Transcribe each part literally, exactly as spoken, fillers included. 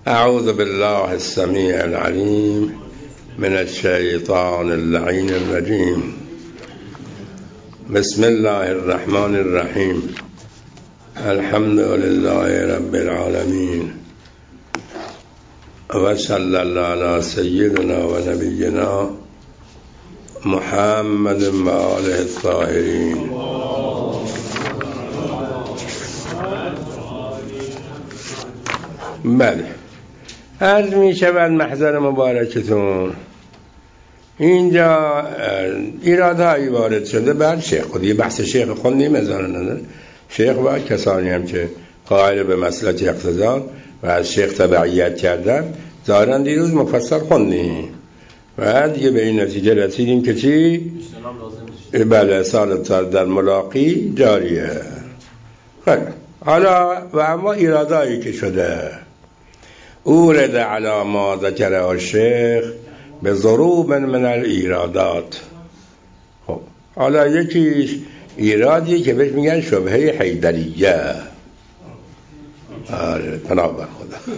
اعوذ بالله السمیع العلیم من الشیطان اللعین الرجیم. بسم الله الرحمن الرحیم. الحمد لله رب العالمین و صلی الله علی سیدنا و نبینا محمد و آله الطاهرین. بله، عرض می شود محضر مبارکتون، اینجا ایرادهایی وارد شده بر شیخ. خود یه بحث شیخ خوندیم ازان نداره. شیخ و کسانی هم که قائل به مسلک اقتضا و از شیخ تبعیت کردن ظاهرا دیروز مفصل خوندیم و دیگه به این نتیجه رسیدیم که چی؟ بله، سال در ملاقی جاریه. خیلی حالا و اما ایرادایی که شده اورد علی ما ذکر الشیخ به ضروب من الایرادات. خب حالا یکیش ایرادی که بهش میگن شبهه حیدریه. آره پناه بر خدا.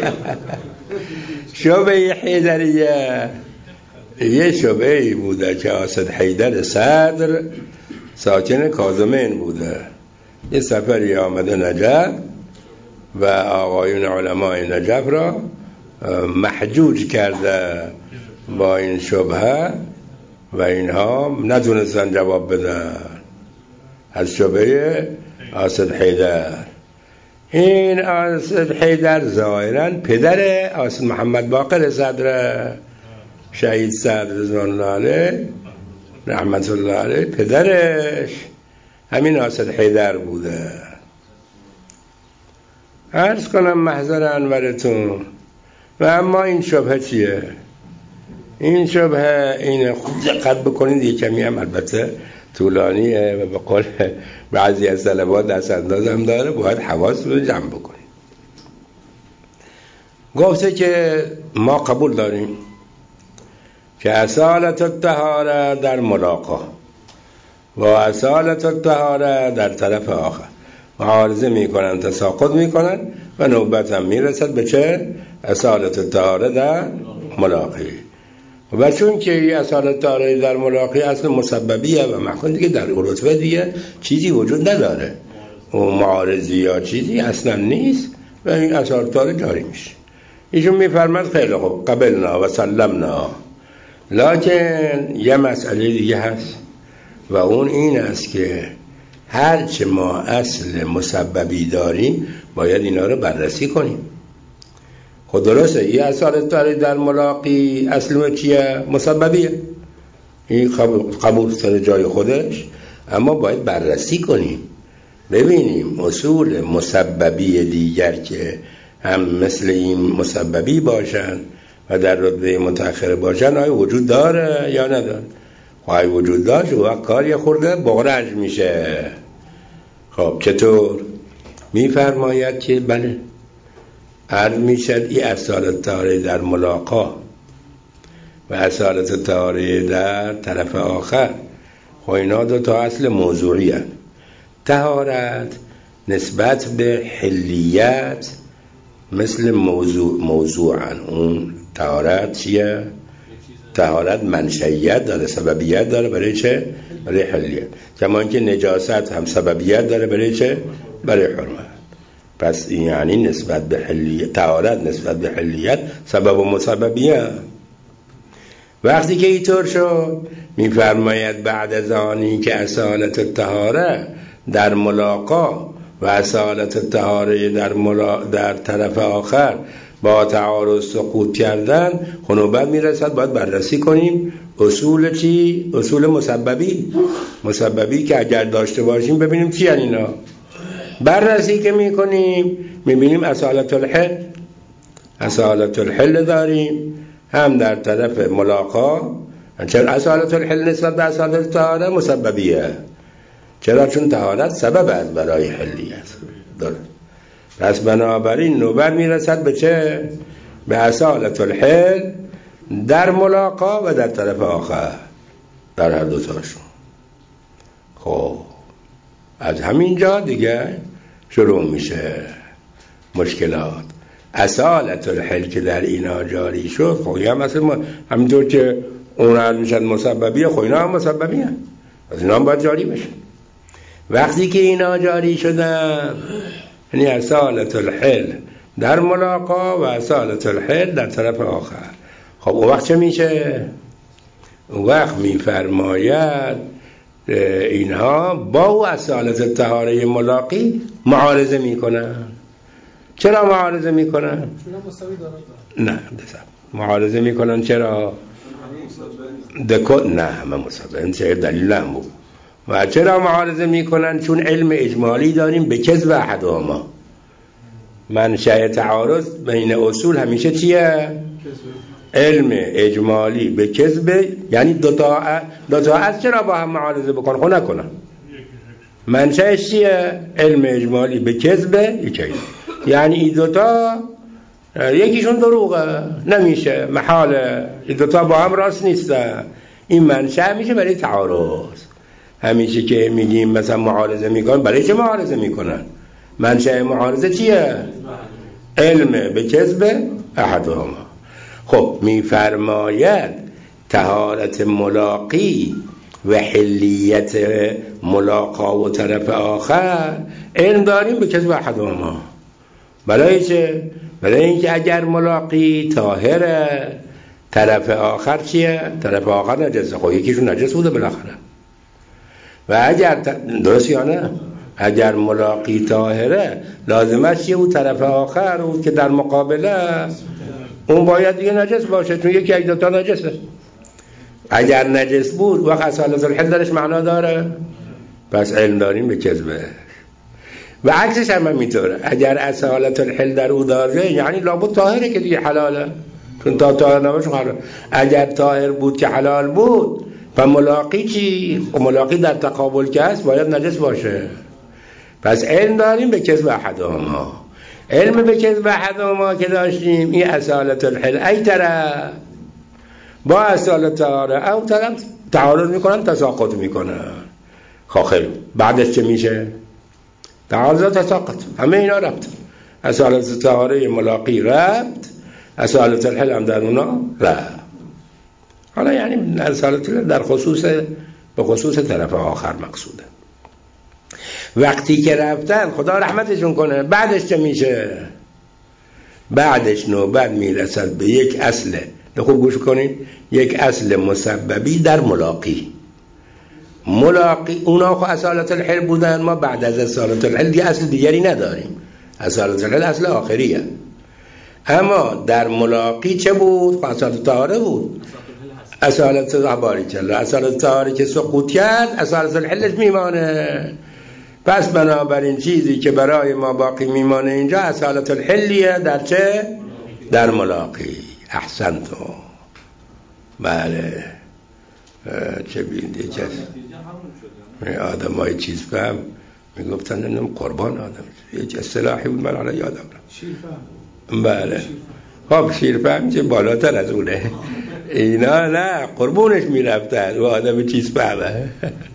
شبهه حیدریه یه شبهه بوده که اسد حیدر صدر ساکن کاظمین بوده. یه سفری آمده نجف و آقایون علمای نجف را محجوج کرده با این شبهه و اینها ندونستن جواب بدن از شبهه اسد حیدر. این اسد حیدر ظاهرا پدر اسد محمد باقر صدر شهید صدر رضوان الله علیه رحمت الله علیه، پدرش همین اسد حیدر بوده. عرض کنم محضر انورتون. و اما این شبهه چیه؟ این شبهه اینه، خوب دقت بکنید، یه کمی هم البته طولانیه و به قول بعضی از طلبات دست انداز هم داره، باید حواس رو جمع بکنید. گفته که ما قبول داریم که اصالت الطهاره در ملاقا و اصالت الطهاره در طرف آخر معارضه میکنن، تساقط میکنن و نوبت هم میرسد به چه؟ اصالت الطهاره در ملاقی. و چون که این اصالت الطهاره در ملاقی اصل مسببیه و مخصوص دیگه در رتبه دیگه چیزی وجود نداره و معارضی یا چیزی اصلا نیست و این اصالت الطهاره جاری میشه. ایشون میفرماد خیلی خوب قبلنا و سلمنا، لکن یه مسئله دیگه هست و اون این است که هرچه ما اصل مسببی داریم باید اینا رو بررسی کنیم. خود درسته این اصالت الطهاره در ملاقی اصل چیه؟ مسببیه، این قبول سر جای خودش، اما باید بررسی کنیم ببینیم اصول مسببی دیگر که هم مثل این مسببی باشن و در رتبه متأخره باشن آیا وجود داره یا نداره. خواهی وجود داشت و کاری خورده بغرنج میشه. خب چطور؟ میفرماید که بله، عرض میشد این اصالت الطهاره در ملاقا و اصالت الطهاره در طرف آخر، خب اینا دو تا اصل موضوعی هست. طهارت نسبت به حلیت مثل موضوع موضوعن. اون طهارت چیه؟ طهارت منشئیت داره، سببیت داره. برای چه؟ برای حلیت. کما اینکه نجاست هم سببیت داره. برای چه؟ برای حرمت. پس این یعنی نسبت به حلیت، طهارت نسبت به حلیت سبب و مسببیه. وقتی که اینطور شد میفرماید بعد از آنی که اصالت الطهاره در ملاقا و اصالت الطهاره در, ملا... در طرف آخر با تعارض سقوط کردن، خنوبت میرسد باید بررسی کنیم اصول چی؟ اصول مسببی. مسببی که اگر داشته باشیم ببینیم چی هن اینا. بررسی که میکنیم میبینیم اصالت الحل اصالت الحل داریم هم در طرف ملاقا. چرا اصالت الحل نسبت به اصالت الطهاره مسببیه؟ چرا؟ چون طهارت سبب است برای حلیت. درست. پس بنابراین نوبت میرسد به چه؟ به اصالت الحل در ملاقا و در طرف آخر، در هر دوتاشون. خب از همین جا دیگه شروع میشه مشکلات. اصالت الحل که در اینا جاری شد، خب یا مثلا همینطور که اون حل میشد مسببیه، خب اینا هم مسببیه، از اینا هم باید جاری بشه. وقتی که اینا جاری شدن، یعنی اصالت الحل در ملاقا و اصالت الحل در طرف آخر، خب اون وقت چه میشه؟ اون وقت میفرماید اینها با او اصالت طهاره ملاقی معارضه میکنن. چرا معارضه میکنن؟ نه معارضه میکنن چرا؟ دکو نه همه مسابقه، این چه دلیل هم بود. و چرا معارضه میکنن؟ چون علم اجمالی داریم به کذب احدهما. منشأ تعارض بین اصول همیشه چیه؟ علم اجمالی به کذب، یعنی دوتا دوتا از چرا با هم معارضه بکن؟ خب نکنن. منشأش چیه؟ علم اجمالی به کذب یکی، یعنی این دوتا یکیشون دروغه، نمیشه، محاله، این دوتا با هم راست نیستن. این منشأ میشه برای تعارض. همیشه که میگیم مثلا معارضه میکنن، برای چه معارضه میکنن؟ منشأ معارضه چیه؟ علم به کذب احدهما. خب میفرماید طهارت ملاقی و حلیت ملاقا و طرف آخر علم داریم به کذب احدهما. برای چه؟ برای اینکه اگر ملاقی طاهره، طرف آخر چیه؟ طرف آخر نجسه. خب یکیشون نجس بوده بالاخره. و اگر درست یا نه؟ اگر ملاقی طاهره لازمش چیه بود؟ طرف آخر بود که در مقابله اون باید دیگه نجس باشه، چون یکی یک دوتا نجسه. اگر نجس بود وقت اصالت الحل درش معنا داره، پس علم داریم به کذبه. و عکسش هم میطوره، اگر اصالت الحل در او داره یعنی لابد طاهره که دیگه حلاله، چون تا طاهر نباشه حلال. اگر طاهر بود که حلال بود، و ملاقی چی؟ و ملاقی در تقابل که هست باید نجس باشه. پس علم داریم به کذب احدهما. علم به کذب احدهما که داشتیم، این اصالت الحل ای طرف با اصالت طهاره او طرف تعارض میکنن، تساقط میکنن. خاخل بعدش چه میشه؟ تعارض تساقط، همه اینا ربط. اصالت طهاره ملاقی ربط، اصالت الحل هم در اونا ربط. حالا یعنی اصالت الحل در خصوص به خصوص طرف آخر مقصوده. وقتی که رفتن خدا رحمتشون کنه، بعدش چه میشه؟ بعدش نوبت میرسد به یک اصل، خوب گوش کنید، یک اصل مسببی در ملاقی. ملاقی اونا خو اصالت الحل بودن، ما بعد از اصالت الحل دیگه اصل دیگری نداریم. اصالت الحل اصل آخریه. اما در ملاقی چه بود؟ خو اصالت طهاره بود. اصالت طهاره کلا اصالت طهاره که سقوط کرد، اصالت الحلش میمانه. پس بنابراین چیزی که برای ما باقی میمانه اینجا اصالت الحلیه در چه؟ در ملاقی. احسنتو. بله چه بینده چه آدم های چیز فهم میگفتن اینم قربان آدم، یک اصطلاحی بود من حالا یادم رفت. بله خب شیر فهم چه بالاتر از اونه. اینا نه قربونش میرفتن و آدم چیز فهمه.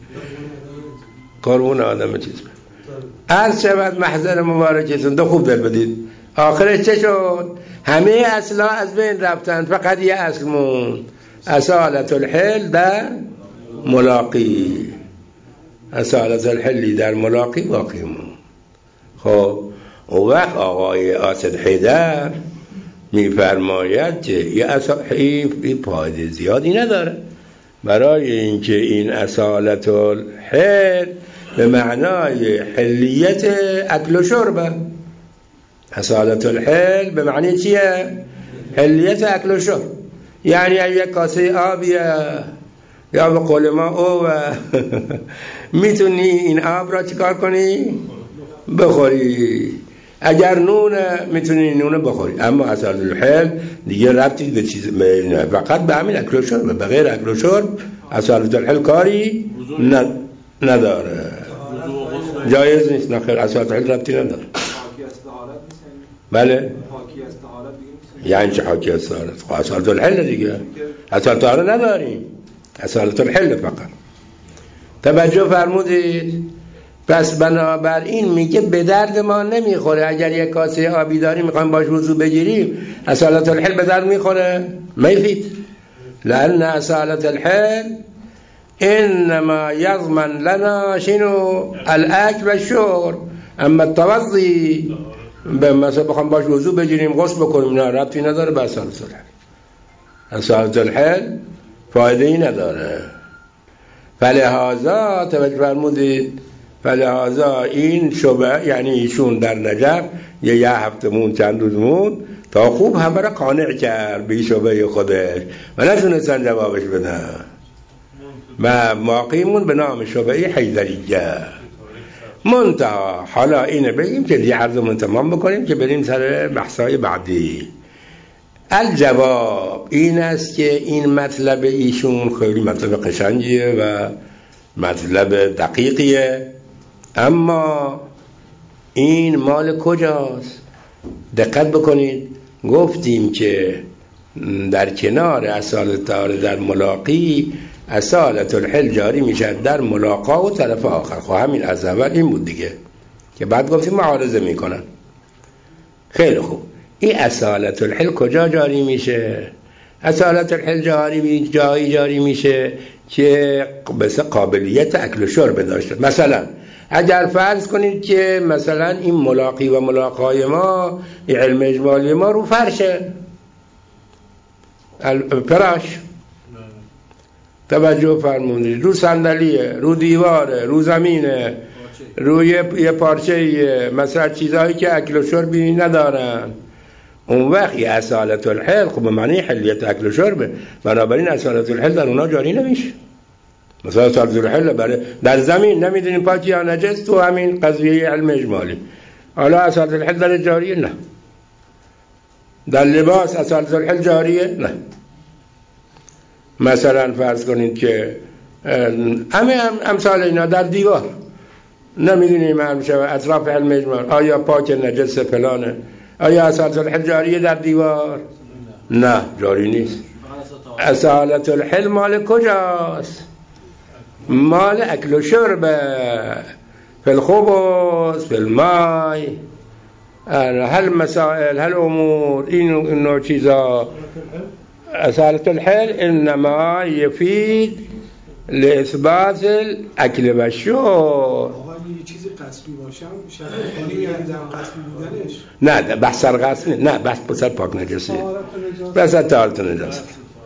قربون آدم چیز فهم. عرض شود محضر مبارکتون، دو خوب دل بدید. آخرش چه شد؟ همه اصلا از بین رفتن، فقط یه اصل موند، اصالت الحل در ملاقی. اصالت الحلی در ملاقی باقی موند. خب اون وقت آقای آسد حیدر میفرماید که یه اصحی پایده زیادی نداره، برای اینکه این اصالت الحل به معنای حلیت اکل و شربه. اصالت الحل به معنی چیه؟ حلیت اکل و شرب. یعنی یک کاسه آبیه یا به قول ما او میتونی این آب را چیکار کنی؟ بخوری. اگر نونه میتونی نونه بخوری. اما اصالت الحل دیگه ربطی به چیز فقط به همین اکل و شرب، به غیر اکل و شرب اصالت الحل کاری نداره، جایز نیست. نخیر اصالت الحل ربطی نداره. بله یعنی چه حاکی از طهارت؟ خب اصالت الحل دیگه، اصالت طهارت نداریم، اصالت الحل فقط. توجه فرمودید پس بنابراین میگه به درد ما نمیخوره. اگر یک کاسه آبی داریم میخوایم باش وضو بگیریم، اصالت الحل به درد میخوره؟ میفید. لأن اصالت الحل انما يضمن لنا شنو؟ الاكل والشرب. اما التوضي مثلا بخوام باش وضو بگیریم غسل بکنیم، نه ربطی نداره به اصالت الحل. اصالت الحل فایده ای نداره. فلهذا توجه فرمودید، فلهذا این شبه، یعنی ایشون در نجف یه یه هفته مون چند روز مون تا خوب همه را قانع کرد به شبه خودش و نتونستن جوابش بدن و موقعیمون به نام شبه حیدریه. منتها حالا اینه بگیم که دیگه عرضمون تمام بکنیم که بریم سر بحثای بعدی. الجواب این است که این مطلب ایشون خیلی مطلب قشنگیه و مطلب دقیقیه، اما این مال کجاست؟ دقت بکنید، گفتیم که در کنار اصالت طهاره در ملاقی اصالت الحل جاری میشه در ملاقا و طرف آخر. خب همین از اول این بود دیگه که بعد گفتیم معارضه میکنن. خیلی خوب، این اصالت الحل کجا جاری میشه؟ اصالت الحل جاری جایی جاری میشه که بس قابلیت اکل و شرب داشته. مثلا اگر فرض کنید که مثلا این ملاقی و ملاقای ما، این علم اجمالی ما رو فرشه، فراش، توجه فرمونید، رو صندلیه، رو دیواره، رو زمینه، روی یه پارچه، مثلا چیزهایی که اکل و شربی ندارن، اون وقت یه اصالت الحل خب به معنی حلیت اکل و شربه، بنابراین اصالت الحل در اونا جاری نمیشه. مثلا اصالت الحل برای در زمین نمیدونیم پاکی یا نجس، تو همین قضیه علم اجمالی. حالا اصالت الحل در جاریه؟ نه. در لباس اصالت الحل جاریه؟ نه. مثلا فرض کنید که همه امثال اینا در دیوار نمیدونیم همیشه اطراف علم اجمال آیا پاک نجس فلانه، آیا اصالت الحل جاریه در دیوار؟ نه جاری نیست. اصالت الحل مال کجاست؟ مال اکل و شرب، فی الخبز، فی الماء، هل مسائل، هل امور، این نوع چیزا. اصالت الحل انما يفيد لاثبات الاكل و الشرب. آقا یه چیزی قصبی باشه شرط خالی در قصبی بودنش؟ نه بحث سر قصبی نه، بحث بسر پاک نجاسی، بحث طهارت نجاست.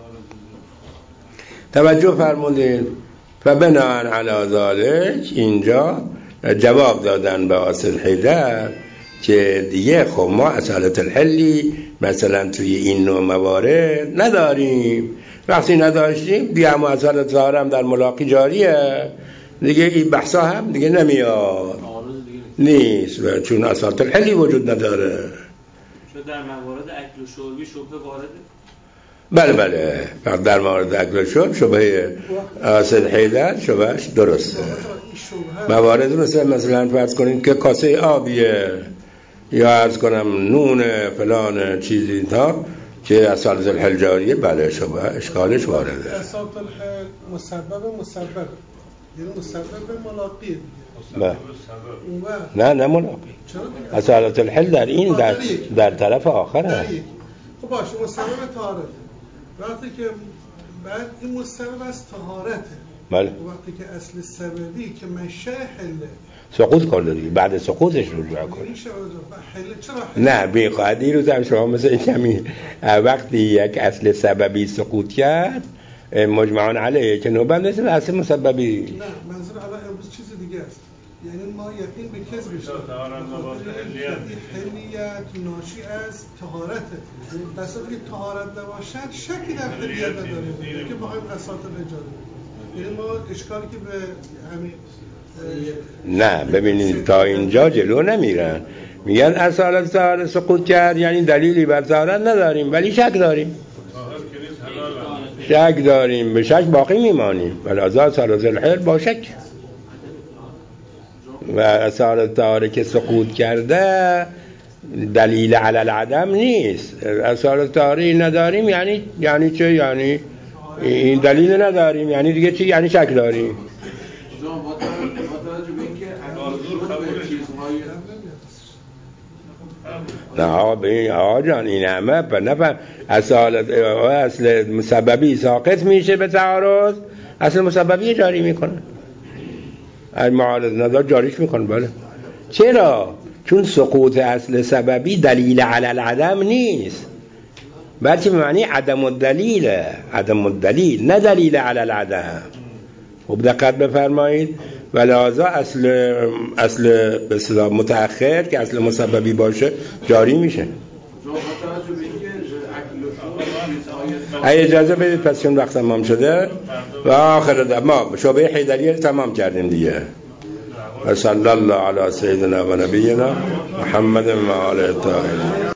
توجه فرمودید. فبناء علی ذلك اینجا جواب دادن به آصل حیدر که دیگه خب ما اصالت الحلی مثلا توی این نوع موارد نداریم. وقتی نداشتیم دیگه هم اصالت طهاره هم در ملاقی جاریه دیگه، این بحثا هم دیگه نمیاد نیست و چون اصالت الحلی وجود نداره. شد در موارد اکل و شربی شبه وارده؟ بله بله، فقط در مورد اکل و شرب شبه آصل حیدر شبهش درسته. موارد مثل مثلا فرض کنید که کاسه آبیه یا عرض کنم نون فلان چیزی تا که اصالت الحل جاریه، بله شبه اشکالش وارده. اصالت الحل مسبب مسبب یعنی مسبب ملاقیه. بله. نه نه ملاقی. اصالت الحل در این در, در طرف آخره. خب باشه مسبب طهارت. وقتی که بعد این مسبب از طهارته. بله. وقتی که اصل سببی که منشأ حله سقوط کرده دیگه، بعد سقوطش رجوع کنه. نه بی قاعده رو هم شما مثل کمی وقتی یک اصل سببی سقوط کرد مجمعان علیه که نوبت نیست اصل مسببی. نه منظور الان امروز چیز دیگه است، یعنی ما یقین به کذب بشیم حلیت ناشی از طهارته، بس اگه طهارت نباشد شکی در حلیت نداره که بخوایم اصالت اجاره. یعنی ما اشکالی که به همین نه ببینید تا اینجا جلو نمیرن، میگن اصالت طهاره سقوط کرد یعنی دلیلی بر طهارت نداریم ولی شک داریم، شک داریم به شک باقی میمانیم. ولی اصالت الحل با شک و اصالت طهاره که سقوط کرده دلیل علی العدم نیست. اصالت طهاره نداریم یعنی یعنی چه؟ یعنی این دلیل نداریم یعنی دیگه چی؟ یعنی شک داریم. با توجه به اینکه نه به آقا جان این همه نفهم اصالت اصل مسببی ساقط میشه به تعارض، اصل مسببی جاری میکنه، از معارض ندار جاریش میکنه. بله چرا؟ چون سقوط اصل سببی دلیل علی العدم نیست، بلکه به معنی عدم الدلیل، عدم الدلیل نه دلیل علی العدم. خوب دقت بفرمایید. ولذا اصل اصل به اصطلاح متأخر که اصل مسببی باشه جاری میشه. اجازه بدید پس چون وقت تمام شده و آخر ما شعبه حیدریه تمام کردیم دیگه. و صلی الله علی سیدنا و نبینا محمد و آله الطاهرین.